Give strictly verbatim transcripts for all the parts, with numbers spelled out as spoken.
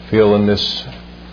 feel in this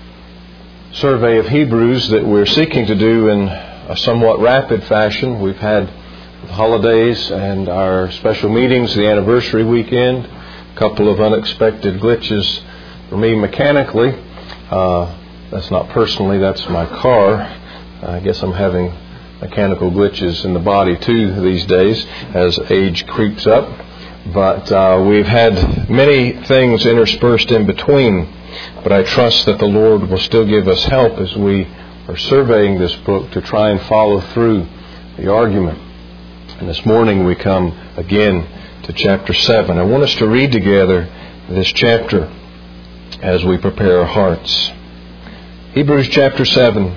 survey of Hebrews that we're seeking to do in a somewhat rapid fashion. We've had the holidays and our special meetings, the anniversary weekend, a couple of unexpected glitches for me mechanically. Uh, that's not personally, that's my car. I guess I'm having mechanical glitches in the body too these days as age creeps up. But uh, we've had many things interspersed in between. But I trust that the Lord will still give us help as we are surveying this book to try and follow through the argument. And this morning we come again to chapter seven. I want us to read together this chapter as we prepare our hearts. Hebrews chapter seven.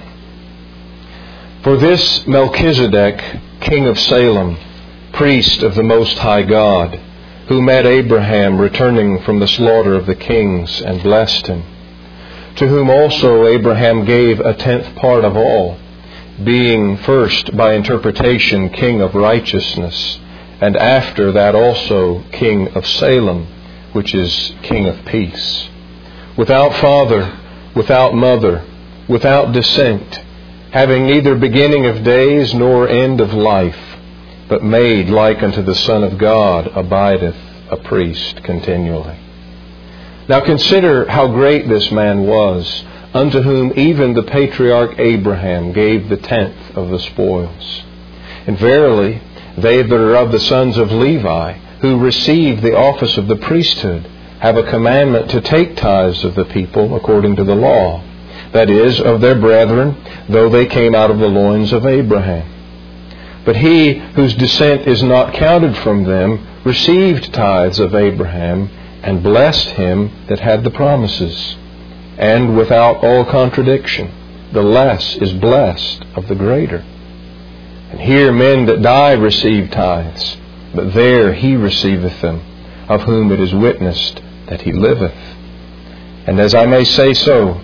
For this Melchizedek, king of Salem, priest of the Most High God, who met Abraham returning from the slaughter of the kings and blessed him, to whom also Abraham gave a tenth part of all, being first by interpretation king of righteousness, and after that also king of Salem, which is king of peace, without father, without mother, without descent, having neither beginning of days nor end of life, but made like unto the Son of God, abideth a priest continually. Now consider how great this man was, unto whom even the patriarch Abraham gave the tenth of the spoils. And verily, they that are of the sons of Levi, who receive the office of the priesthood, have a commandment to take tithes of the people according to the law, that is, of their brethren, though they came out of the loins of Abraham. But he whose descent is not counted from them received tithes of Abraham, and blessed him that had the promises. And without all contradiction, the less is blessed of the greater. And here men that die receive tithes, but there he receiveth them, of whom it is witnessed that he liveth. And as I may say so,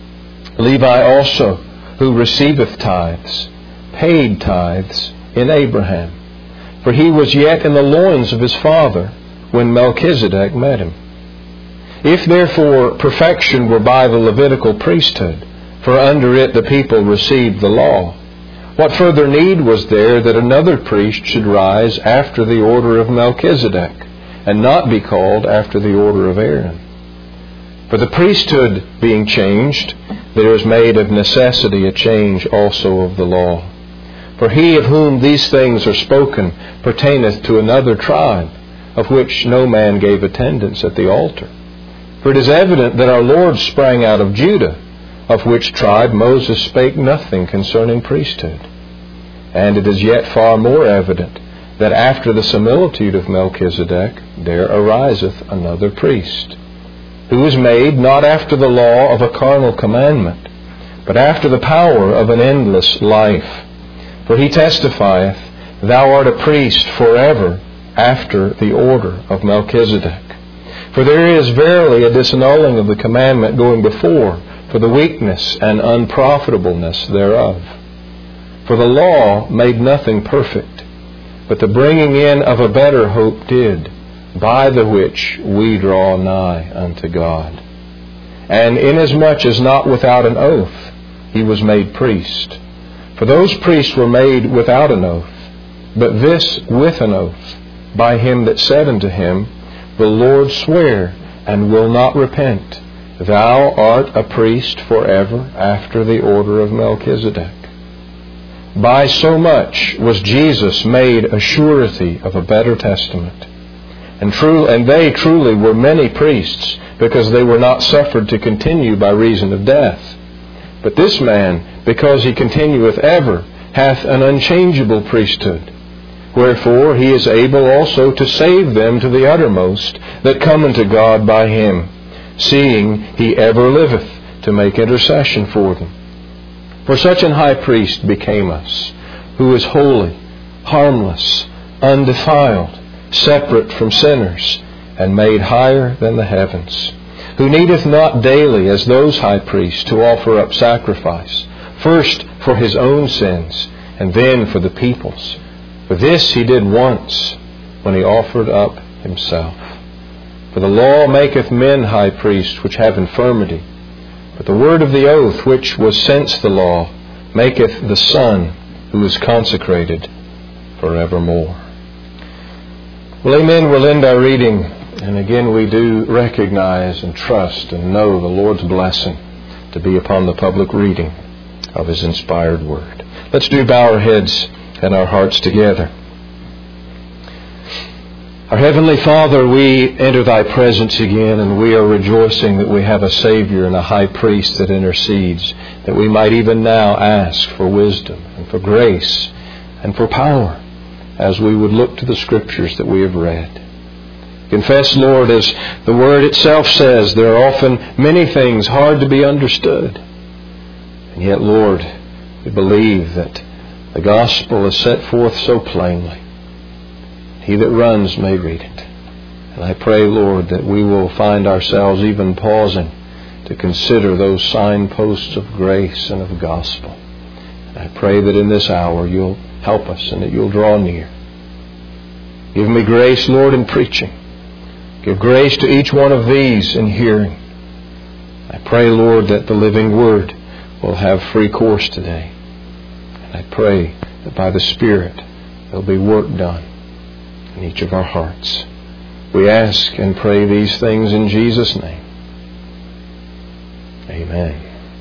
Levi also, who receiveth tithes, paid tithes in Abraham, for he was yet in the loins of his father when Melchizedek met him. If therefore perfection were by the Levitical priesthood, for under it the people received the law, what further need was there that another priest should rise after the order of Melchizedek, and not be called after the order of Aaron? For the priesthood being changed, there is made of necessity a change also of the law. For he of whom these things are spoken pertaineth to another tribe, of which no man gave attendance at the altar. For it is evident that our Lord sprang out of Judah, of which tribe Moses spake nothing concerning priesthood. And it is yet far more evident that after the similitude of Melchizedek there ariseth another priest, who is made not after the law of a carnal commandment, but after the power of an endless life. For he testifieth, Thou art a priest forever after the order of Melchizedek. For there is verily a disannulling of the commandment going before, for the weakness and unprofitableness thereof. For the law made nothing perfect, but the bringing in of a better hope did, by the which we draw nigh unto God. And inasmuch as not without an oath he was made priest. For those priests were made without an oath, but this with an oath, by him that said unto him, The Lord sware, and will not repent, Thou art a priest forever after the order of Melchizedek. By so much was Jesus made a surety of a better testament. And true, and they truly were many priests, because they were not suffered to continue by reason of death. But this man, because he continueth ever, hath an unchangeable priesthood. Wherefore he is able also to save them to the uttermost that come unto God by him, seeing he ever liveth to make intercession for them. For such an high priest became us, who is holy, harmless, undefiled, separate from sinners, and made higher than the heavens, who needeth not daily, as those high priests, to offer up sacrifice, first for his own sins, and then for the people's. For this he did once, when he offered up himself. For the law maketh men high priests which have infirmity. But the word of the oath, which was since the law, maketh the Son, who is consecrated forevermore. Well, amen. We'll end our reading. And again, we do recognize and trust and know the Lord's blessing to be upon the public reading of His inspired Word. Let's do bow our heads and our hearts together. Our Heavenly Father, we enter Thy presence again, and we are rejoicing that we have a Savior and a High Priest that intercedes, that we might even now ask for wisdom and for grace and for power as we would look to the Scriptures that we have read. Confess, Lord, as the Word itself says, there are often many things hard to be understood. And yet, Lord, we believe that the Gospel is set forth so plainly. He that runs may read it. And I pray, Lord, that we will find ourselves even pausing to consider those signposts of grace and of gospel. And I pray that in this hour you'll help us and that you'll draw near. Give me grace, Lord, in preaching. Give grace to each one of these in hearing. I pray, Lord, that the living Word will have free course today. And I pray that by the Spirit there'll be work done in each of our hearts. We ask and pray these things in Jesus' name. Amen.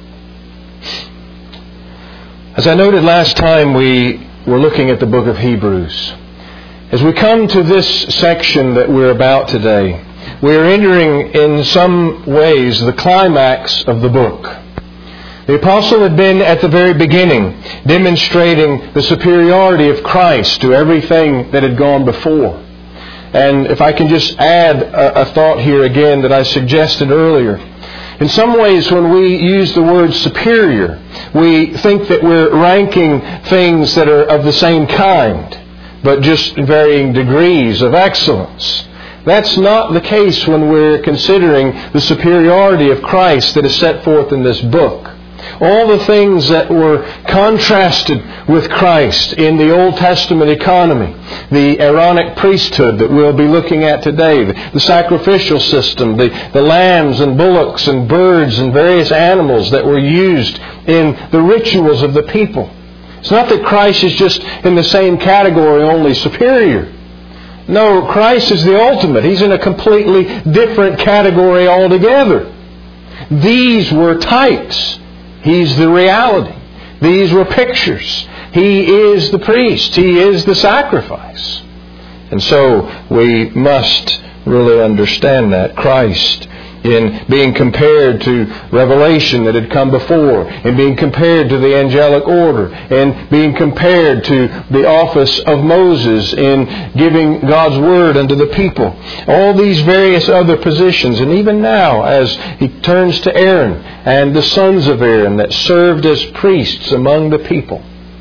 As I noted last time, we were looking at the book of Hebrews. As we come to this section that we're about today, we're entering in some ways the climax of the book. The apostle had been at the very beginning, demonstrating the superiority of Christ to everything that had gone before. And if I can just add a, a thought here again that I suggested earlier. In some ways, when we use the word superior, we think that we're ranking things that are of the same kind, but just varying degrees of excellence. That's not the case when we're considering the superiority of Christ that is set forth in this book. All the things that were contrasted with Christ in the Old Testament economy, the Aaronic priesthood that we'll be looking at today, the sacrificial system, the, the lambs and bullocks and birds and various animals that were used in the rituals of the people. It's not that Christ is just in the same category, only superior. No, Christ is the ultimate. He's in a completely different category altogether. These were types. He's the reality. These were pictures. He is the priest. He is the sacrifice. And so we must really understand that. Christ, in being compared to revelation that had come before, in being compared to the angelic order, in being compared to the office of Moses in giving God's word unto the people. All these various other positions, and even now as he turns to Aaron and the sons of Aaron that served as priests among the people,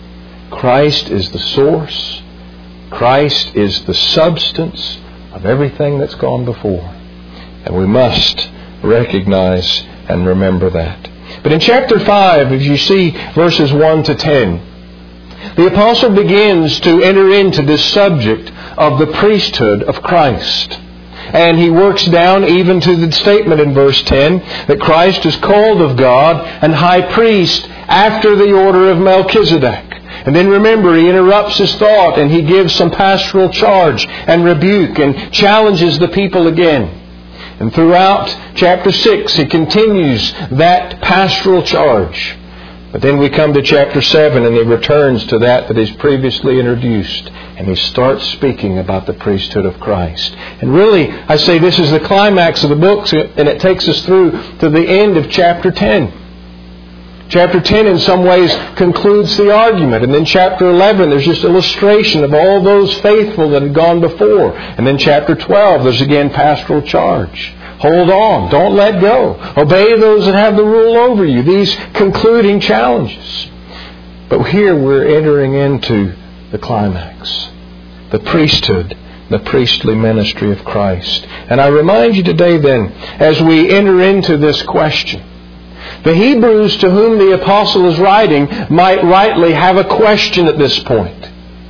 Christ is the source. Christ is the substance of everything that's gone before. And we must recognize and remember that. But in chapter five, if you see verses one to ten, the apostle begins to enter into this subject of the priesthood of Christ. And he works down even to the statement in verse ten that Christ is called of God and high priest after the order of Melchizedek. And then remember, he interrupts his thought and he gives some pastoral charge and rebuke and challenges the people again. And throughout chapter six, he continues that pastoral charge. But then we come to chapter seven and he returns to that that is previously introduced. And he starts speaking about the priesthood of Christ. And really, I say this is the climax of the book, and it takes us through to the end of chapter ten. Chapter ten in some ways concludes the argument. And then chapter eleven, there's just illustration of all those faithful that had gone before. And then chapter twelve, there's again pastoral charge. Hold on. Don't let go. Obey those that have the rule over you. These concluding challenges. But here we're entering into the climax. The priesthood. The priestly ministry of Christ. And I remind you today then, as we enter into this question, the Hebrews to whom the apostle is writing might rightly have a question at this point.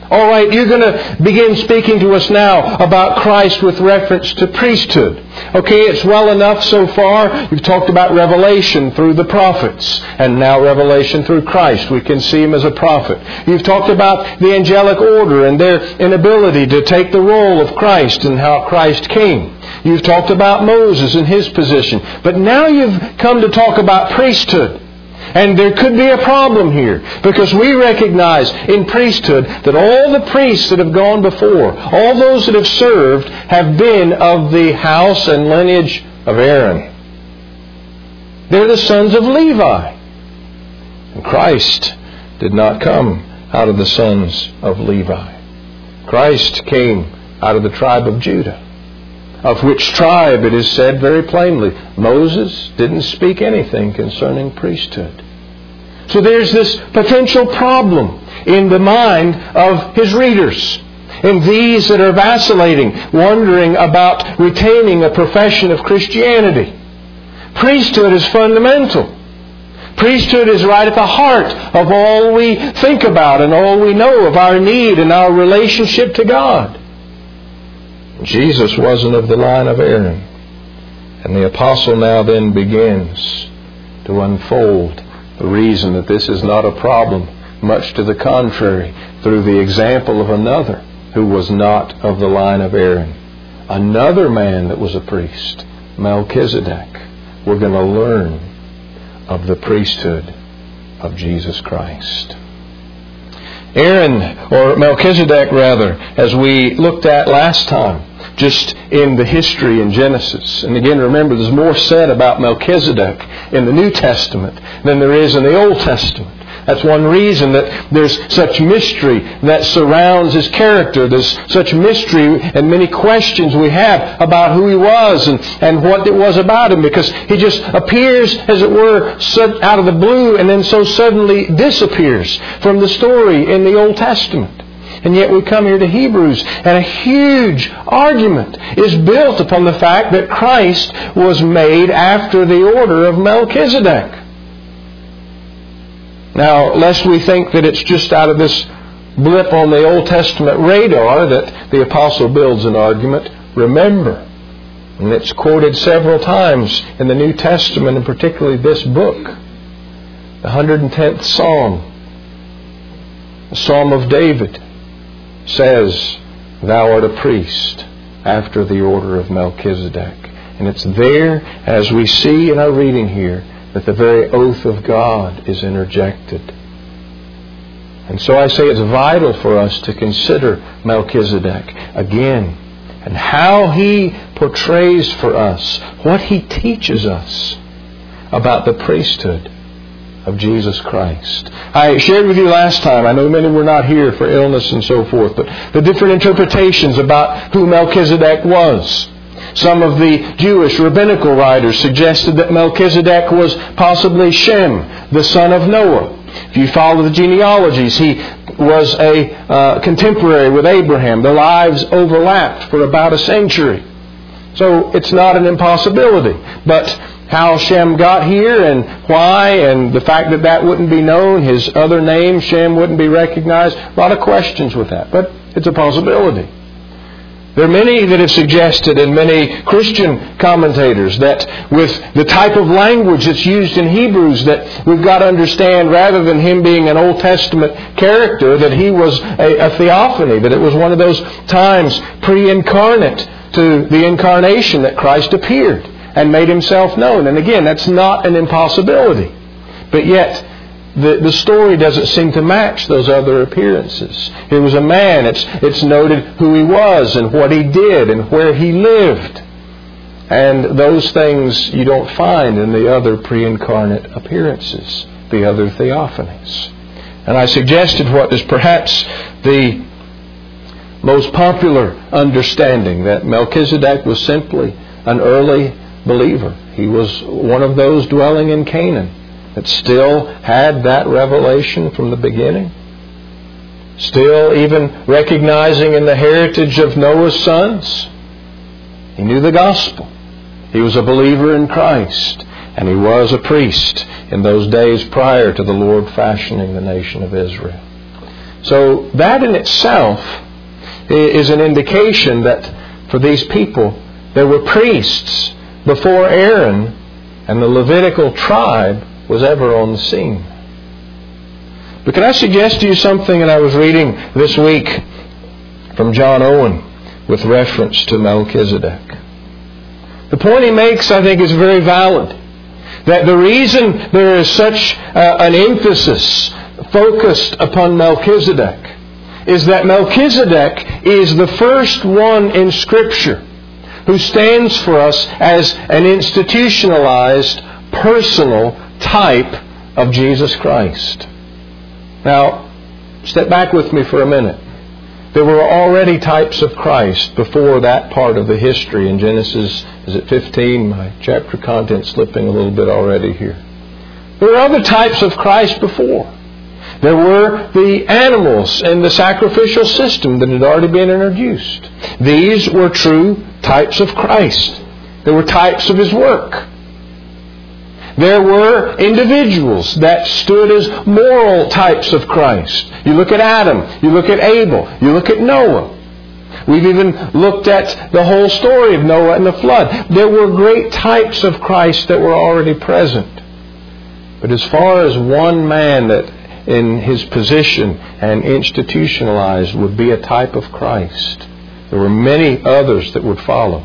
All right, you're going to begin speaking to us now about Christ with reference to priesthood. Okay, it's well enough so far. You've talked about revelation through the prophets, and now revelation through Christ. We can see Him as a prophet. You've talked about the angelic order and their inability to take the role of Christ and how Christ came. You've talked about Moses and his position. But now you've come to talk about priesthood. And there could be a problem here, because we recognize in priesthood that all the priests that have gone before, all those that have served, have been of the house and lineage of Aaron. They're the sons of Levi. And Christ did not come out of the sons of Levi. Christ came out of the tribe of Judah, of which tribe it is said very plainly, Moses didn't speak anything concerning priesthood. So there's this potential problem in the mind of his readers, in these that are vacillating, wondering about retaining a profession of Christianity. Priesthood is fundamental. Priesthood is right at the heart of all we think about and all we know of our need and our relationship to God. Jesus wasn't of the line of Aaron. And the apostle now then begins to unfold the reason that this is not a problem, much to the contrary, through the example of another who was not of the line of Aaron. Another man that was a priest, Melchizedek. We're going to learn of the priesthood of Jesus Christ. Aaron, or Melchizedek rather, as we looked at last time, just in the history in Genesis. And again, remember, there's more said about Melchizedek in the New Testament than there is in the Old Testament. That's one reason that there's such mystery that surrounds his character. There's such mystery and many questions we have about who he was and, and what it was about him, because he just appears, as it were, out of the blue and then so suddenly disappears from the story in the Old Testament. And yet we come here to Hebrews, and a huge argument is built upon the fact that Christ was made after the order of Melchizedek. Now, lest we think that it's just out of this blip on the Old Testament radar that the apostle builds an argument, remember, and it's quoted several times in the New Testament, and particularly this book, the one hundred tenth Psalm, the Psalm of David, says, "Thou art a priest after the order of Melchizedek." And it's there, as we see in our reading here, that the very oath of God is interjected. And so I say it's vital for us to consider Melchizedek again, and how he portrays for us, what he teaches us about the priesthood of Jesus Christ. I shared with you last time, I know many were not here for illness and so forth, but the different interpretations about who Melchizedek was. Some of the Jewish rabbinical writers suggested that Melchizedek was possibly Shem, the son of Noah. If you follow the genealogies, he was a uh, contemporary with Abraham. Their lives overlapped for about a century. So it's not an impossibility. But how Shem got here and why, and the fact that that wouldn't be known, his other name, Shem, wouldn't be recognized, a lot of questions with that. But it's a possibility. There are many that have suggested, and many Christian commentators, that with the type of language that's used in Hebrews, that we've got to understand, rather than him being an Old Testament character, that he was a, a theophany, that it was one of those times pre-incarnate to the incarnation that Christ appeared and made himself known. And again, that's not an impossibility. But yet, The, the story doesn't seem to match those other appearances. He was a man. It's, it's noted who he was and what he did and where he lived. And those things you don't find in the other pre-incarnate appearances, the other theophanies. And I suggested what is perhaps the most popular understanding, that Melchizedek was simply an early believer. He was one of those dwelling in Canaan that still had that revelation from the beginning. Still even recognizing in the heritage of Noah's sons. He knew the gospel. He was a believer in Christ. And he was a priest in those days prior to the Lord fashioning the nation of Israel. So that in itself is an indication that for these people, there were priests before Aaron and the Levitical tribe was ever on the scene. But can I suggest to you something that I was reading this week from John Owen with reference to Melchizedek? The point he makes, I think, is very valid. That the reason there is such uh, an emphasis focused upon Melchizedek is that Melchizedek is the first one in Scripture who stands for us as an institutionalized, personal type of Jesus Christ. Now, step back with me for a minute. There were already types of Christ before that part of the history in Genesis, is it fifteen? My chapter content slipping a little bit already here. There were other types of Christ before. There were the animals in the sacrificial system that had already been introduced. These were true types of Christ. They were types of His work. There were individuals that stood as moral types of Christ. You look at Adam, you look at Abel, you look at Noah. We've even looked at the whole story of Noah and the flood. There were great types of Christ that were already present. But as far as one man that in his position and institutionalized would be a type of Christ, there were many others that would follow.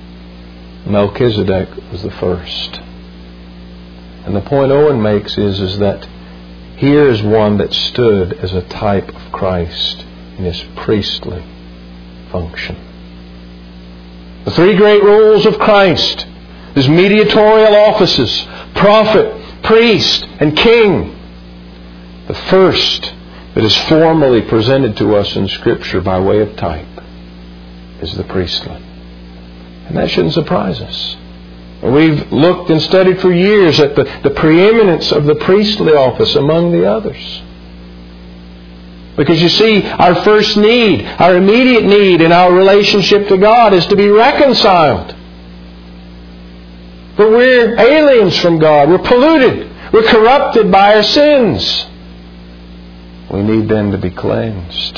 Melchizedek was the first. And the point Owen makes is, is that here is one that stood as a type of Christ in His priestly function. The three great roles of Christ, His mediatorial offices, prophet, priest, and king. The first that is formally presented to us in Scripture by way of type is the priestly. And that shouldn't surprise us. We've looked and studied for years at the, the preeminence of the priestly office among the others. Because you see, our first need, our immediate need in our relationship to God is to be reconciled. But we're aliens from God. We're polluted. We're corrupted by our sins. We need then to be cleansed.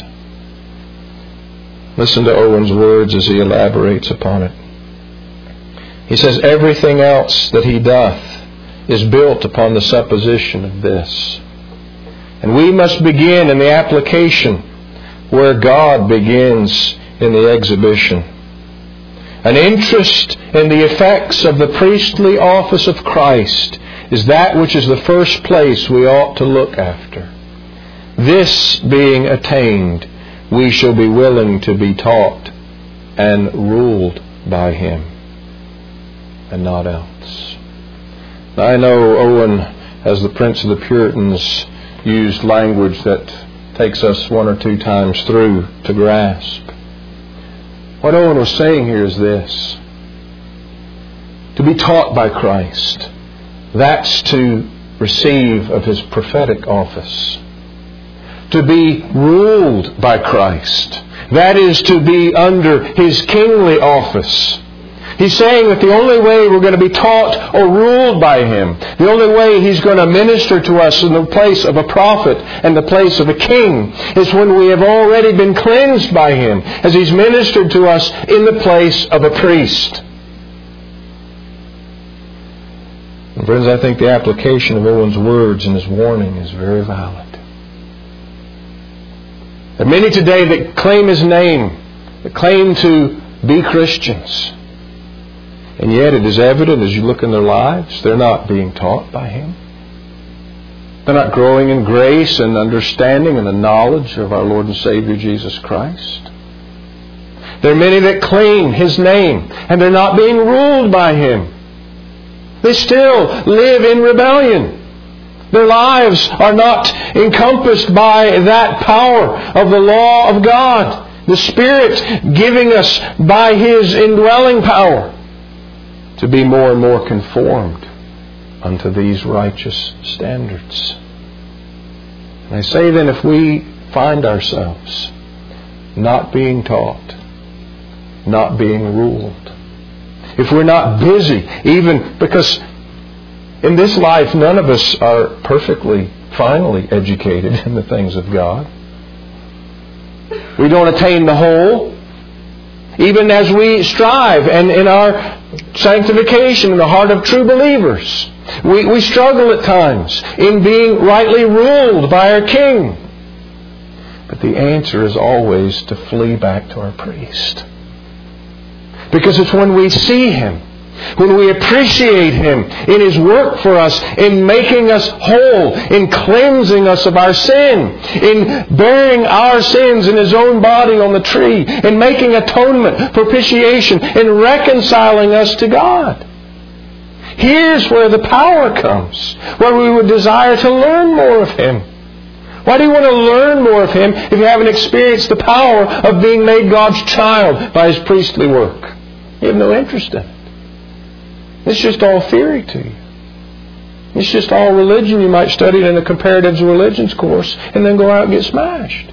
Listen to Owen's words as he elaborates upon it. He says, everything else that he doth is built upon the supposition of this. And we must begin in the application where God begins in the exhibition. An interest in the effects of the priestly office of Christ is that which is the first place we ought to look after. This being attained, we shall be willing to be taught and ruled by Him, and not else. Now, I know Owen, as the Prince of the Puritans, used language that takes us one or two times through to grasp. What Owen was saying here is this. To be taught by Christ, that's to receive of His prophetic office. To be ruled by Christ, that is to be under His kingly office. He's saying that the only way we're going to be taught or ruled by Him, the only way He's going to minister to us in the place of a prophet and the place of a king, is when we have already been cleansed by Him, as He's ministered to us in the place of a priest. And friends, I think the application of Owen's words and his warning is very valid. There are many today that claim His name, that claim to be Christians. And yet it is evident as you look in their lives, they're not being taught by Him. They're not growing in grace and understanding and the knowledge of our Lord and Savior Jesus Christ. There are many that claim His name, and they're not being ruled by Him. They still live in rebellion. Their lives are not encompassed by that power of the law of God, the Spirit giving us by His indwelling power to be more and more conformed unto these righteous standards. And I say then, if we find ourselves not being taught, not being ruled, if we're not busy, even because in this life none of us are perfectly, finally educated in the things of God. We don't attain the whole. Even as we strive and in our sanctification in the heart of true believers, we, we struggle at times in being rightly ruled by our King. But the answer is always to flee back to our priest. Because it's when we see Him, when we appreciate Him in His work for us, in making us whole, in cleansing us of our sin, in bearing our sins in His own body on the tree, in making atonement, propitiation, in reconciling us to God. Here's where the power comes, where we would desire to learn more of Him. Why do you want to learn more of Him if you haven't experienced the power of being made God's child by His priestly work? You have no interest in it. It's just all theory to you. It's just all religion. You might study it in a comparative religions course and then go out and get smashed.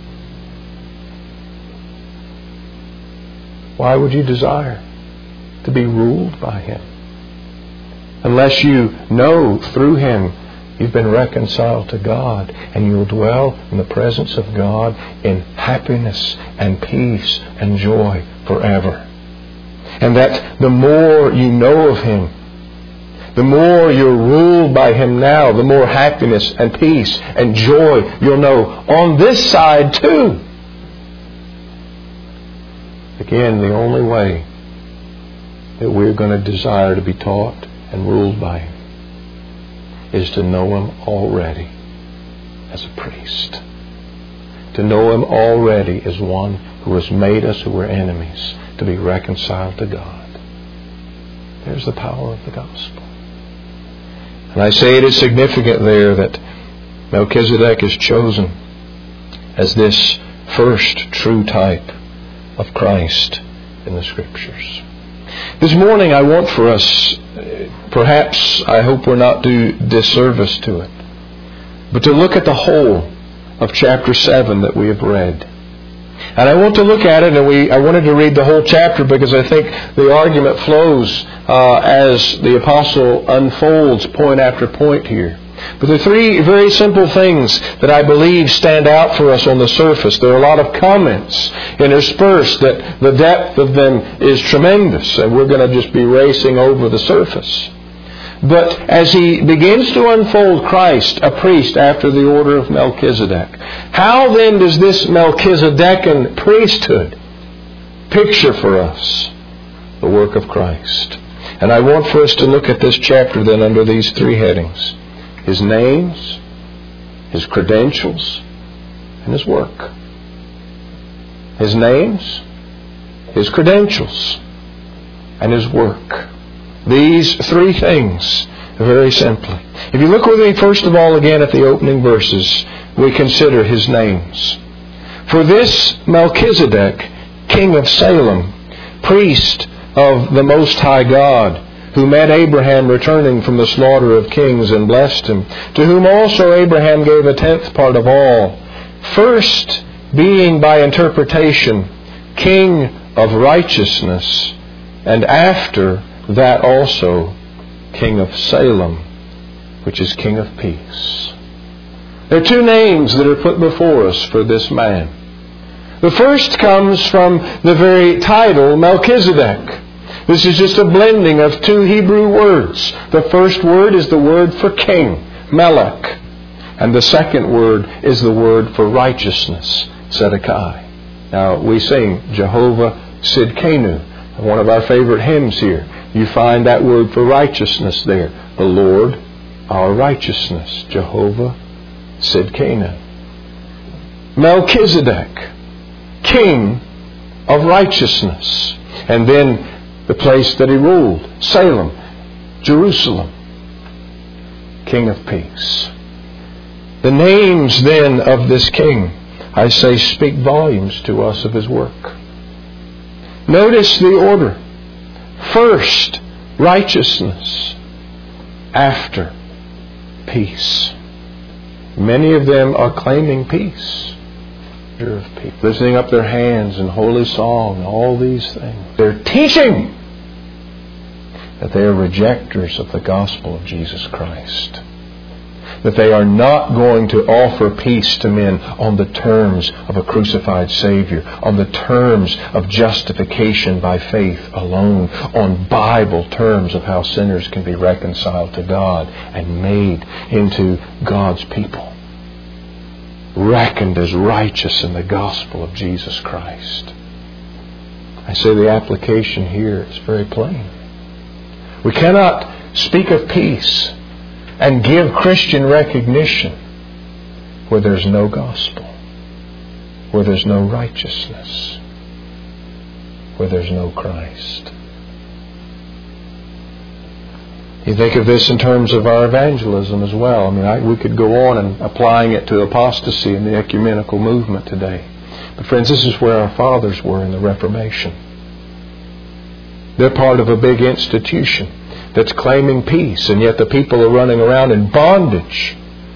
Why would you desire to be ruled by Him? Unless you know through Him you've been reconciled to God and you will dwell in the presence of God in happiness and peace and joy forever. And that the more you know of Him, the more you're ruled by Him now, the more happiness and peace and joy you'll know on this side too. Again, the only way that we're going to desire to be taught and ruled by Him is to know Him already as a priest. To know Him already as one who has made us who were enemies to be reconciled to God. There's the power of the gospel. And I say it is significant there that Melchizedek is chosen as this first true type of Christ in the Scriptures. This morning I want for us, perhaps I hope we're not do disservice to it, but to look at the whole of chapter seven that we have read. And I want to look at it, and we I wanted to read the whole chapter because I think the argument flows uh, as the apostle unfolds point after point here. But there are three very simple things that I believe stand out for us on the surface. There are a lot of comments interspersed that the depth of them is tremendous, and we're going to just be racing over the surface. But as he begins to unfold Christ, a priest after the order of Melchizedek, how then does this Melchizedekan priesthood picture for us the work of Christ? And I want for us to look at this chapter then under these three headings: His names, His credentials, and His work. His names, His credentials, and His work. These three things, very simply. If you look with me first of all again at the opening verses, we consider His names. For this Melchizedek, king of Salem, priest of the Most High God, who met Abraham returning from the slaughter of kings and blessed him, to whom also Abraham gave a tenth part of all, first being by interpretation king of righteousness, and after that also king of Salem, which is king of peace. There are two names that are put before us for this man. The first comes from the very title Melchizedek. This is just a blending of two Hebrew words. The first word is the word for king, Melech. And the second word is the word for righteousness, Tzedekah. Now, we sing Jehovah Sidkenu, one of our favorite hymns here. You find that word for righteousness there. The Lord, our righteousness, Jehovah Sidkenu. Melchizedek, king of righteousness. And then the place that he ruled, Salem, Jerusalem, king of peace. The names then of this king, I say, speak volumes to us of his work. Notice the order. First, righteousness. After, peace. Many of them are claiming peace. Of peace. Lifting up their hands in holy song, all these things. They're teaching that they are rejectors of the gospel of Jesus Christ. that they are not going to offer peace to men on the terms of a crucified Savior, on the terms of justification by faith alone, on Bible terms of how sinners can be reconciled to God and made into God's people, reckoned as righteous in the gospel of Jesus Christ. I say the application here is very plain. We cannot speak of peace and give Christian recognition where there's no gospel, where there's no righteousness, where there's no Christ. You think of this in terms of our evangelism as well. I mean, I, we could go on and applying it to apostasy and the ecumenical movement today. But friends, this is where our fathers were in the Reformation. They're part of a big institution that's claiming peace, and yet the people are running around in bondage.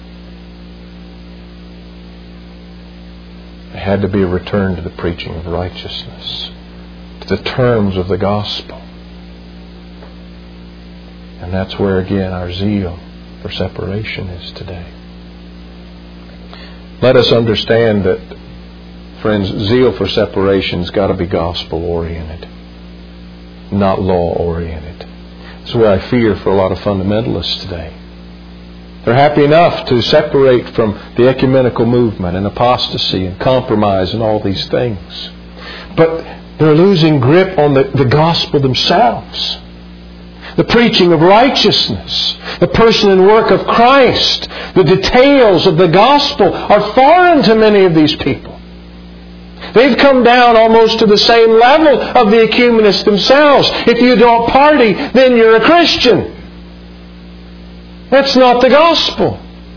There had to be a return to the preaching of righteousness, to the terms of the gospel. And that's where again our zeal for separation is today. Let us understand that, friends, zeal for separation's got to be gospel-oriented, not law-oriented. That's what I fear for a lot of fundamentalists today. They're happy enough to separate from the ecumenical movement and apostasy and compromise and all these things. But they're losing grip on the, the gospel themselves. The preaching of righteousness, the person and work of Christ, the details of the gospel are foreign to many of these people. They've come down almost to the same level of the ecumenists themselves. If you don't party, then you're a Christian. That's not the gospel.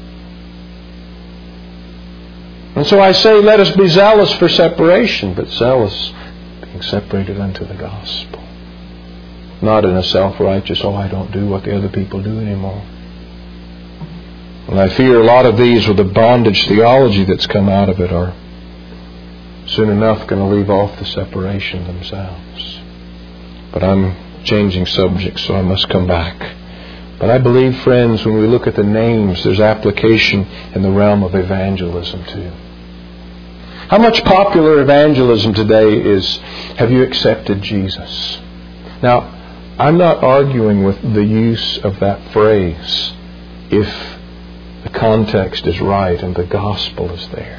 And so I say, let us be zealous for separation, but zealous being separated unto the gospel. Not in a self-righteous, oh, I don't do what the other people do anymore. And I fear a lot of these, with the bondage theology that's come out of it, are soon enough going to leave off the separation themselves. But I'm changing subjects, so I must come back. But I believe, friends, when we look at the names, there's application in the realm of evangelism too. How much popular evangelism today is, have you accepted Jesus? Now, I'm not arguing with the use of that phrase if the context is right and the gospel is there.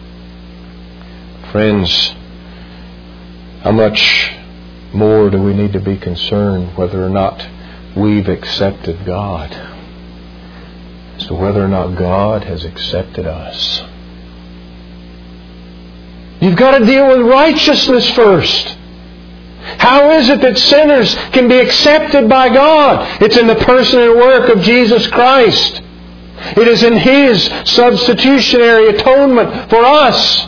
Friends, how much more do we need to be concerned whether or not we've accepted God as to whether or not God has accepted us? You've got to deal with righteousness first. How is it that sinners can be accepted by God? It's in the person and work of Jesus Christ. It is in His substitutionary atonement for us.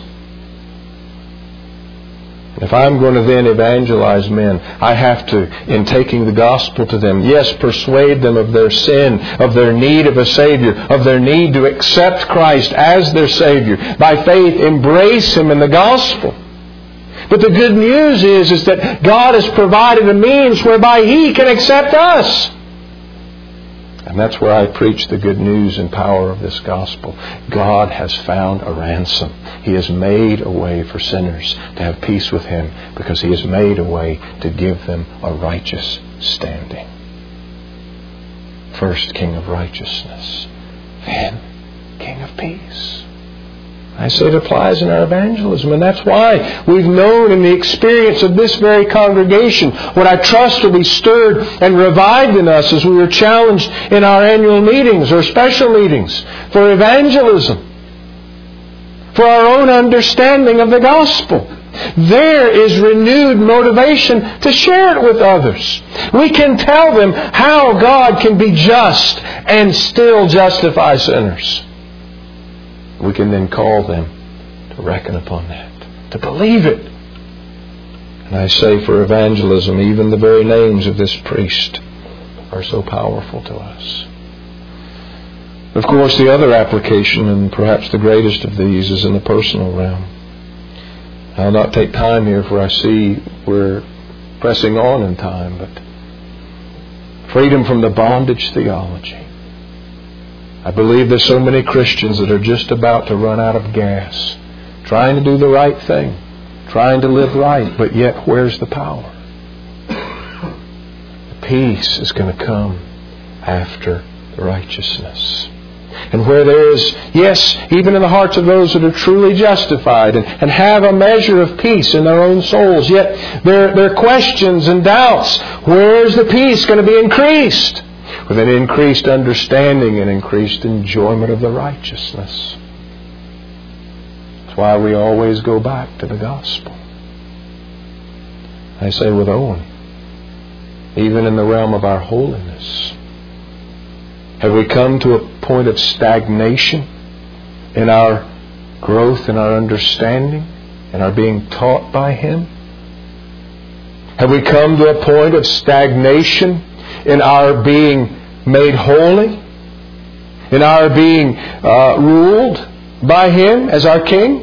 If I'm going to then evangelize men, I have to, in taking the gospel to them, yes, persuade them of their sin, of their need of a Savior, of their need to accept Christ as their Savior. By faith, embrace Him in the gospel. But the good news is, is that God has provided a means whereby He can accept us. And that's where I preach the good news and power of this gospel. God has found a ransom. He has made a way for sinners to have peace with Him because He has made a way to give them a righteous standing. First, King of righteousness. Then, King of peace. I say it applies in our evangelism, and that's why we've known in the experience of this very congregation what I trust will be stirred and revived in us as we were challenged in our annual meetings or special meetings for evangelism, for our own understanding of the gospel. There is renewed motivation to share it with others. We can tell them how God can be just and still justify sinners. We can then call them to reckon upon that, to believe it. And I say for evangelism, even the very names of this priest are so powerful to us. Of course, the other application, and perhaps the greatest of these, is in the personal realm. I'll not take time here, for I see we're pressing on in time, but freedom from the bondage theology. I believe there's so many Christians that are just about to run out of gas, trying to do the right thing, trying to live right, but yet where's the power? The peace is going to come after the righteousness. And where there is, yes, even in the hearts of those that are truly justified and, and have a measure of peace in their own souls, yet there, there are questions and doubts. Where is the peace going to be increased? With an increased understanding and increased enjoyment of the righteousness. That's why we always go back to the gospel. I say with Owen, even in the realm of our holiness, have we come to a point of stagnation in our growth, in our understanding, in our being taught by Him? Have we come to a point of stagnation in our being made holy, in our being uh, ruled by Him as our King?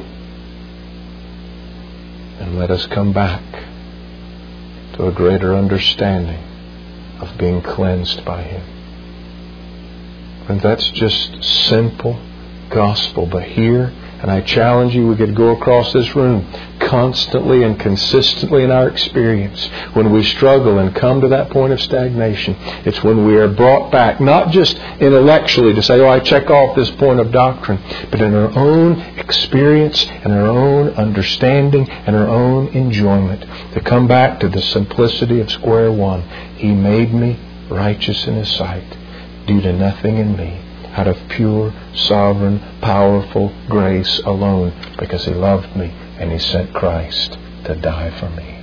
And let us come back to a greater understanding of being cleansed by Him. And that's just simple gospel. But here, and I challenge you, we could go across this room constantly and consistently in our experience. When we struggle and come to that point of stagnation, it's when we are brought back, not just intellectually to say, oh, I check off this point of doctrine, but in our own experience and our own understanding and our own enjoyment, to come back to the simplicity of square one. He made me righteous in His sight, due to nothing in me, out of pure, sovereign, powerful grace alone, because He loved me and He sent Christ to die for me.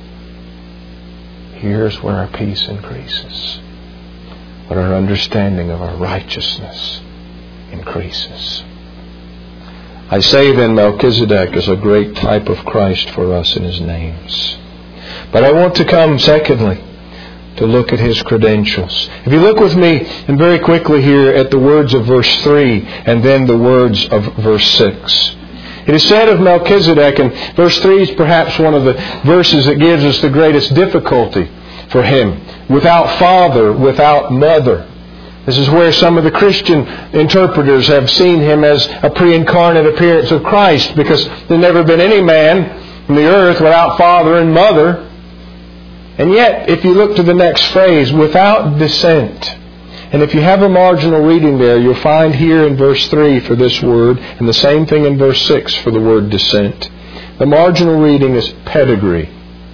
Here's where our peace increases, when our understanding of our righteousness increases. I say then, Melchizedek is a great type of Christ for us in His names. But I want to come, secondly, to look at His credentials. If you look with me, and very quickly here, at the words of verse three, and then the words of verse six. It is said of Melchizedek, and verse three is perhaps one of the verses that gives us the greatest difficulty for him. Without father, without mother. This is where some of the Christian interpreters have seen Him as a pre-incarnate appearance of Christ, because there's never been any man on the earth without father and mother. And yet, if you look to the next phrase, without descent. And if you have a marginal reading there, you'll find here in verse three for this word, and the same thing in verse six for the word descent. The marginal reading is pedigree.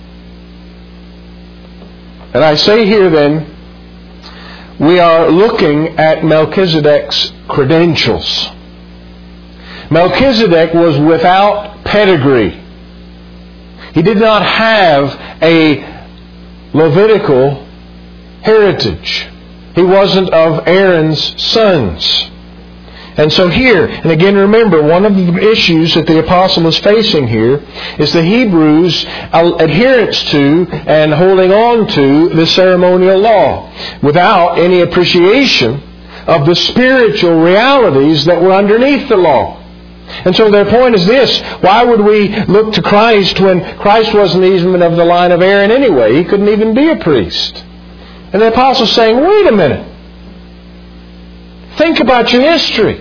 And I say here then, we are looking at Melchizedek's credentials. Melchizedek was without pedigree. He did not have a Levitical heritage. He wasn't of Aaron's sons. And so here, and again remember, one of the issues that the apostle is facing here is the Hebrews' adherence to and holding on to the ceremonial law without any appreciation of the spiritual realities that were underneath the law. And so their point is this: why would we look to Christ when Christ wasn't even of the line of Aaron anyway? He couldn't even be a priest. And the apostle's saying, wait a minute. Think about your history.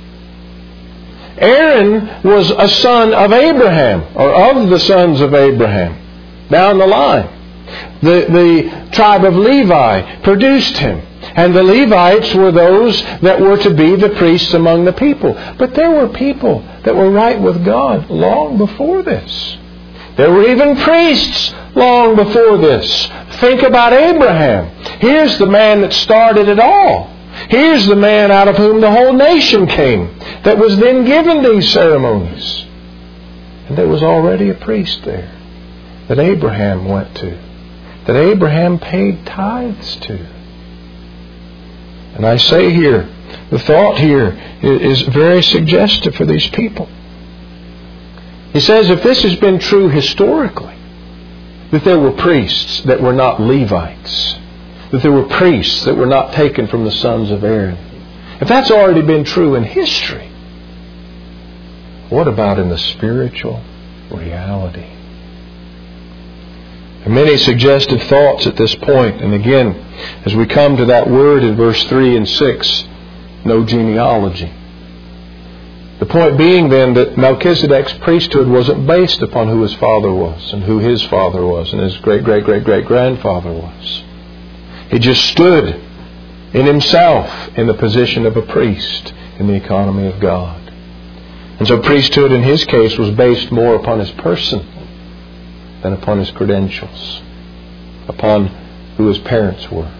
Aaron was a son of Abraham, or of the sons of Abraham, down the line. The, the tribe of Levi produced him. And the Levites were those that were to be the priests among the people. But there were people that were right with God long before this. There were even priests long before this. Think about Abraham. Here's the man that started it all. Here's the man out of whom the whole nation came, that was then given these ceremonies. And there was already a priest there that Abraham went to, that Abraham paid tithes to. And I say here, the thought here is very suggestive for these people. He says if this has been true historically, that there were priests that were not Levites, that there were priests that were not taken from the sons of Aaron, if that's already been true in history, what about in the spiritual reality? There are many suggestive thoughts at this point. And again, as we come to that word in verse three and six, no genealogy. The point being then that Melchizedek's priesthood wasn't based upon who his father was and who his father was and his great-great-great-great-grandfather was. He just stood in himself in the position of a priest in the economy of God. And so priesthood in his case was based more upon his person than upon his credentials, upon who his parents were.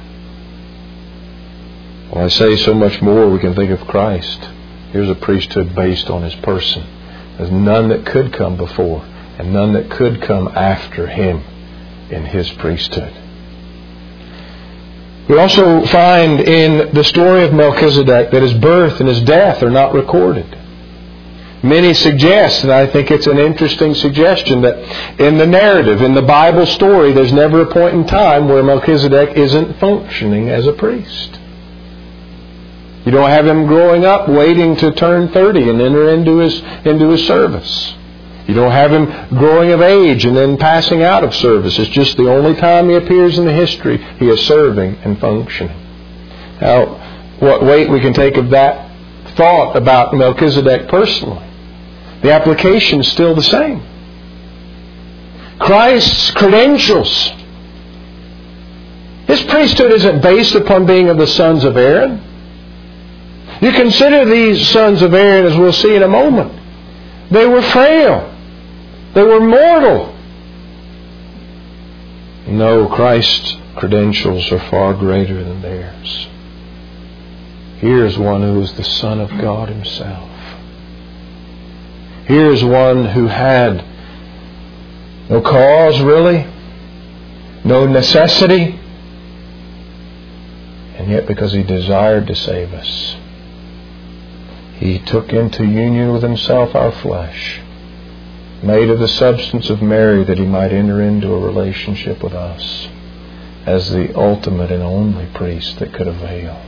When I say so much more, we can think of Christ. Here's a priesthood based on his person. There's none that could come before and none that could come after him in his priesthood. We also find in the story of Melchizedek that his birth and his death are not recorded. Many suggest, and I think it's an interesting suggestion, that in the narrative, in the Bible story, there's never a point in time where Melchizedek isn't functioning as a priest. You don't have him growing up waiting to turn thirty and enter into his, into his service. You don't have him growing of age and then passing out of service. It's just the only time he appears in the history he is serving and functioning. Now, what weight we can take of that thought about Melchizedek personally. The application is still the same. Christ's credentials. His priesthood isn't based upon being of the sons of Aaron. You consider these sons of Aaron, as we'll see in a moment. They were frail. They were mortal. No, Christ's credentials are far greater than theirs. Here is one who is the Son of God Himself. Here is one who had no cause, really, no necessity, and yet because He desired to save us, He took into union with Himself our flesh, made of the substance of Mary, that He might enter into a relationship with us as the ultimate and only priest that could avail.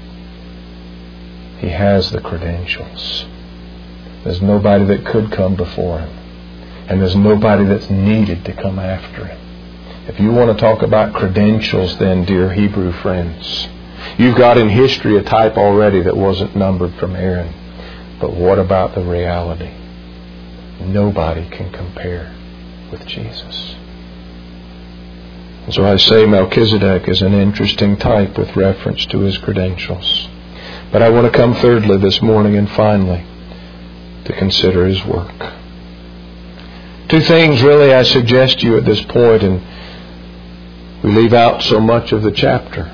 He has the credentials. There's nobody that could come before Him. And there's nobody that's needed to come after Him. If you want to talk about credentials, then, dear Hebrew friends, you've got in history a type already that wasn't numbered from Aaron. But what about the reality? Nobody can compare with Jesus. And so I say Melchizedek is an interesting type with reference to his credentials. But I want to come thirdly this morning and finally to consider his work. Two things really I suggest to you at this point, and we leave out so much of the chapter.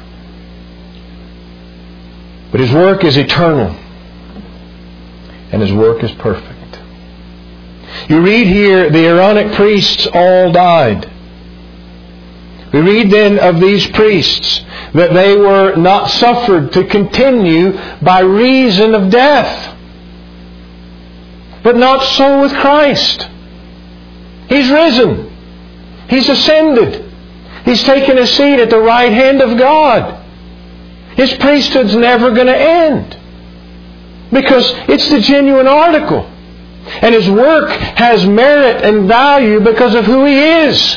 But his work is eternal, and his work is perfect. You read here, the Aaronic priests all died. We read then of these priests that they were not suffered to continue by reason of death. But not so with Christ. He's risen. He's ascended. He's taken a seat at the right hand of God. His priesthood's never going to end, because it's the genuine article. And His work has merit and value because of who He is.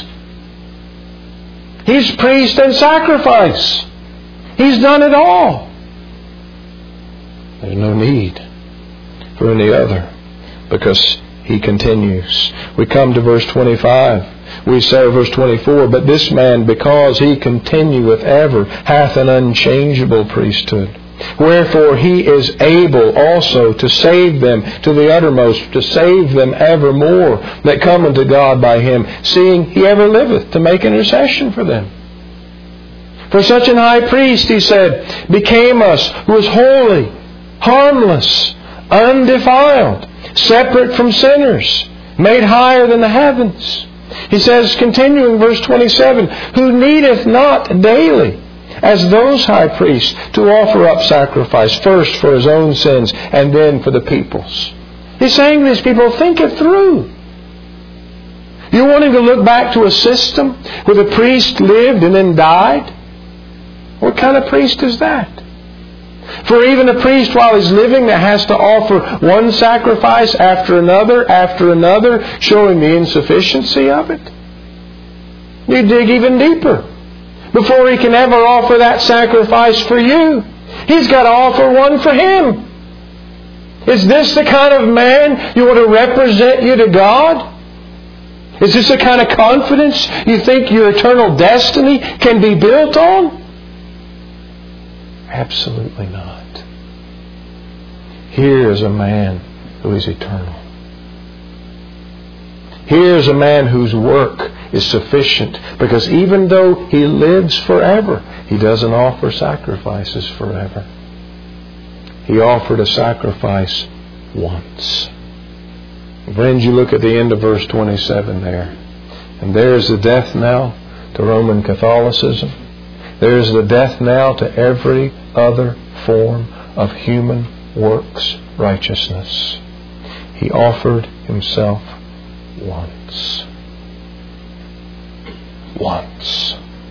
He's priest and sacrifice. He's done it all. There's no need for any other, because He continues. We come to verse twenty-five. We say, verse twenty-four, but this man, because He continueth ever, hath an unchangeable priesthood. Wherefore He is able also to save them to the uttermost, to save them evermore that come unto God by Him, seeing He ever liveth to make intercession for them. For such an high priest, He said, became us, who is holy, harmless, undefiled, separate from sinners, made higher than the heavens. He says, continuing verse twenty-seven, who needeth not daily, as those high priests, to offer up sacrifice, first for His own sins and then for the people's. He's saying to these people, think it through. You're wanting to look back to a system where the priest lived and then died? What kind of priest is that? For even a priest while he's living that has to offer one sacrifice after another, after another, showing the insufficiency of it. You dig even deeper before he can ever offer that sacrifice for you He's got to offer one for him. Is this the kind of man you want to represent you to God? Is this the kind of confidence you think your eternal destiny can be built on? Absolutely not. Here is a man who is eternal. Here is a man whose work is sufficient, because even though He lives forever, He doesn't offer sacrifices forever. He offered a sacrifice once. Friends, you look at the end of verse twenty-seven there. And there is the death now to Roman Catholicism. There is the death now to every other form of human works righteousness. He offered Himself once. Once.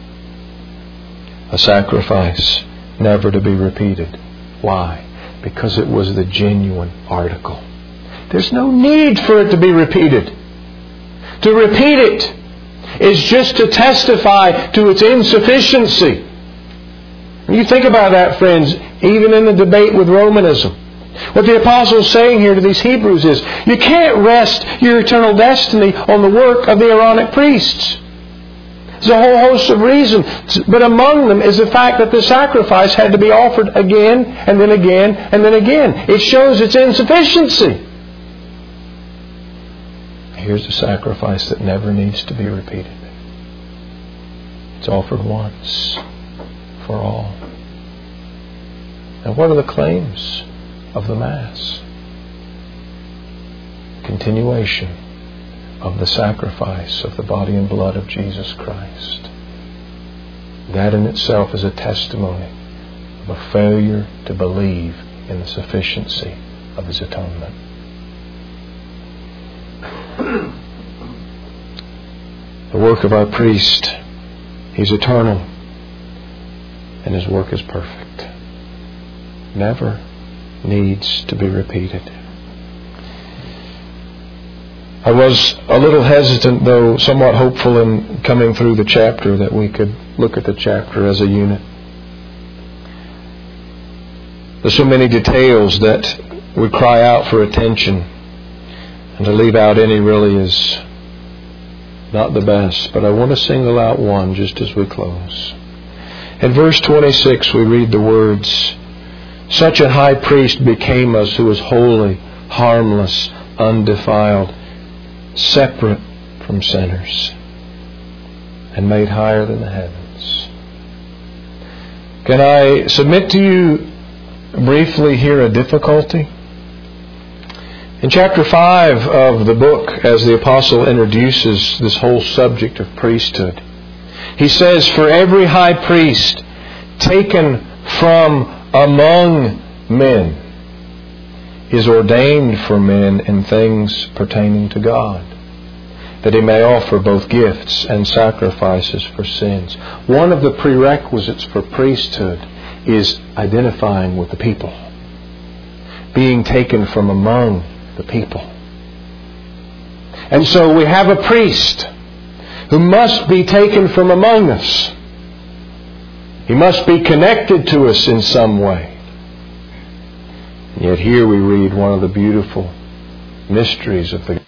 A sacrifice never to be repeated. Why? Because it was the genuine article. There's no need for it to be repeated. To repeat it is just to testify to its insufficiency. You think about that, friends, even in the debate with Romanism. What the Apostle is saying here to these Hebrews is, you can't rest your eternal destiny on the work of the Aaronic priests. There's a whole host of reasons, but among them is the fact that the sacrifice had to be offered again and then again and then again. It shows its insufficiency. Here's a sacrifice that never needs to be repeated. It's offered once for all. And what are the claims of the Mass? Continuation of the sacrifice of the body and blood of Jesus Christ. That in itself is a testimony of a failure to believe in the sufficiency of His atonement. The work of our priest, He's eternal, and His work is perfect. Never needs to be repeated. I was a little hesitant, though somewhat hopeful in coming through the chapter, that we could look at the chapter as a unit. There's so many details that would cry out for attention, and to leave out any really is not the best. But I want to single out one just as we close. In verse twenty-six we read the words, "Such a high priest became us, who was holy, harmless, undefiled, separate from sinners, and made higher than the heavens." Can I submit to you briefly here a difficulty? In chapter five of the book, as the Apostle introduces this whole subject of priesthood, he says, "For every high priest taken from among men is ordained for men in things pertaining to God, that He may offer both gifts and sacrifices for sins." One of the prerequisites for priesthood is identifying with the people, being taken from among the people. And so we have a priest who must be taken from among us. He must be connected to us in some way. And yet here we read one of the beautiful mysteries of the